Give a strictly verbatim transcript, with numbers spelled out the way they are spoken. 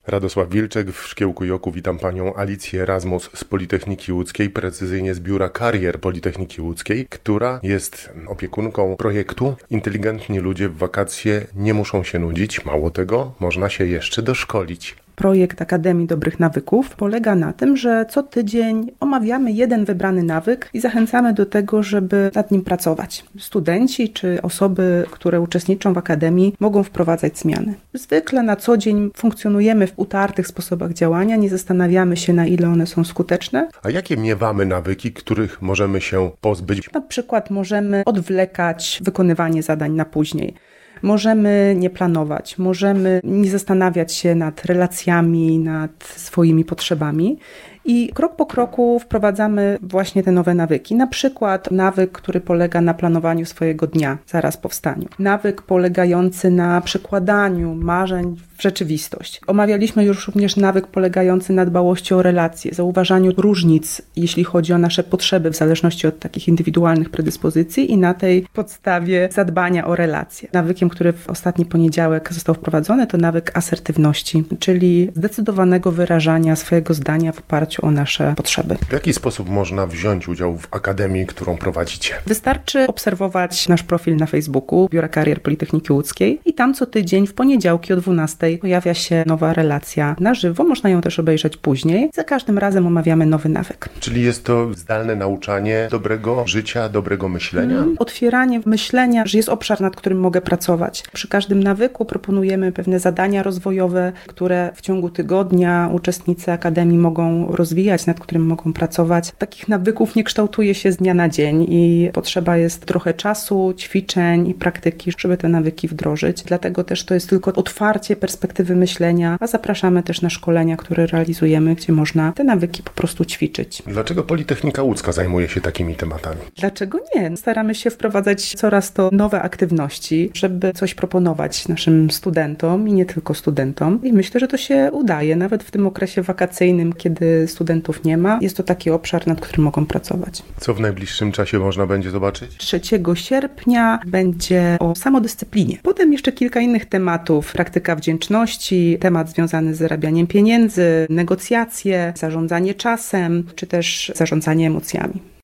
Radosław Wilczek w Szkiełku i Oku. Witam panią Alicję Erasmus z Politechniki Łódzkiej, precyzyjnie z Biura Karier Politechniki Łódzkiej, która jest opiekunką projektu Inteligentni ludzie w wakacje nie muszą się nudzić. Mało tego, można się jeszcze doszkolić. Projekt Akademii Dobrych Nawyków polega na tym, że co tydzień omawiamy jeden wybrany nawyk i zachęcamy do tego, żeby nad nim pracować. Studenci czy osoby, które uczestniczą w Akademii, mogą wprowadzać zmiany. Zwykle na co dzień funkcjonujemy w utartych sposobach działania, nie zastanawiamy się, na ile one są skuteczne. A jakie miewamy nawyki, których możemy się pozbyć? Na przykład możemy odwlekać wykonywanie zadań na później. Możemy nie planować, możemy nie zastanawiać się nad relacjami, nad swoimi potrzebami. I krok po kroku wprowadzamy właśnie te nowe nawyki. Na przykład nawyk, który polega na planowaniu swojego dnia zaraz po wstaniu. Nawyk polegający na przekładaniu marzeń w rzeczywistość. Omawialiśmy już również nawyk polegający na dbałości o relacje, zauważaniu różnic, jeśli chodzi o nasze potrzeby w zależności od takich indywidualnych predyspozycji i na tej podstawie zadbania o relacje. Nawykiem, który w ostatni poniedziałek został wprowadzony, to nawyk asertywności, czyli zdecydowanego wyrażania swojego zdania w oparciu o nasze potrzeby. W jaki sposób można wziąć udział w akademii, którą prowadzicie? Wystarczy obserwować nasz profil na Facebooku Biura Karier Politechniki Łódzkiej i tam co tydzień w poniedziałki o dwunastej pojawia się nowa relacja na żywo. Można ją też obejrzeć później. Za każdym razem omawiamy nowy nawyk. Czyli jest to zdalne nauczanie dobrego życia, dobrego myślenia? Hmm. Otwieranie myślenia, że jest obszar, nad którym mogę pracować. Przy każdym nawyku proponujemy pewne zadania rozwojowe, które w ciągu tygodnia uczestnicy akademii mogą rozwijać, nad którym mogą pracować. Takich nawyków nie kształtuje się z dnia na dzień i potrzeba jest trochę czasu, ćwiczeń i praktyki, żeby te nawyki wdrożyć. Dlatego też to jest tylko otwarcie perspektywy myślenia, a zapraszamy też na szkolenia, które realizujemy, gdzie można te nawyki po prostu ćwiczyć. Dlaczego Politechnika Łódzka zajmuje się takimi tematami? Dlaczego nie? Staramy się wprowadzać coraz to nowe aktywności, żeby coś proponować naszym studentom i nie tylko studentom. I myślę, że to się udaje, nawet w tym okresie wakacyjnym, kiedy studentów nie ma. Jest to taki obszar, nad którym mogą pracować. Co w najbliższym czasie można będzie zobaczyć? trzeciego sierpnia będzie o samodyscyplinie. Potem jeszcze kilka innych tematów. Praktyka wdzięczności, temat związany z zarabianiem pieniędzy, negocjacje, zarządzanie czasem, czy też zarządzanie emocjami.